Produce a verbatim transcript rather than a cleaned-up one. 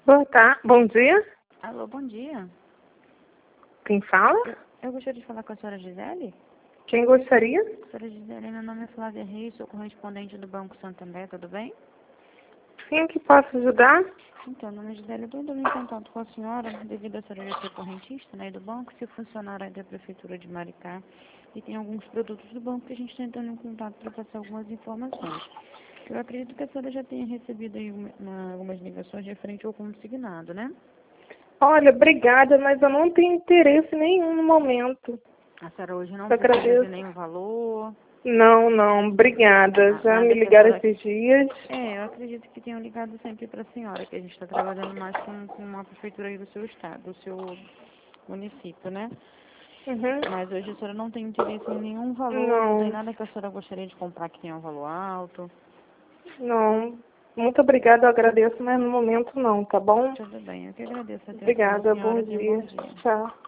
Boa tarde. Bom dia. Alô, bom dia. Quem fala? Eu, eu gostaria de falar com a senhora Gisele. Quem gostaria? Senhora Gisele, meu nome é Flávia Reis, sou correspondente do Banco Santander, tudo bem? Sim, que posso ajudar? Então, dona Gisele, eu estou entrando em contato com a senhora devido a senhora já ser correntista, né, do banco, ser funcionária da Prefeitura de Maricá, e tem alguns produtos do banco que a gente está entrando em contato para passar algumas informações. Eu acredito que a senhora já tenha recebido aí uma, uma, algumas ligações referente ao consignado, né? Olha, obrigada, mas eu não tenho interesse nenhum no momento. A senhora hoje não Eu precisa agradeço. de nenhum valor. Não, não, obrigada. Na- Já Nada me que a ligaram senhora... esses dias. É, eu acredito que tenham ligado sempre para a senhora, que a gente está trabalhando mais com, com a prefeitura aí do seu estado, do seu município, né? Uhum. Mas hoje a senhora não tem interesse em nenhum valor, não tem Não, nada que a senhora gostaria de comprar que tenha um valor alto. não. Muito obrigada, eu agradeço, mas no momento não, tá bom? Tudo bem, eu que agradeço a atenção da Obrigada, bom senhora, tenha um bom dia. dia. Tchau.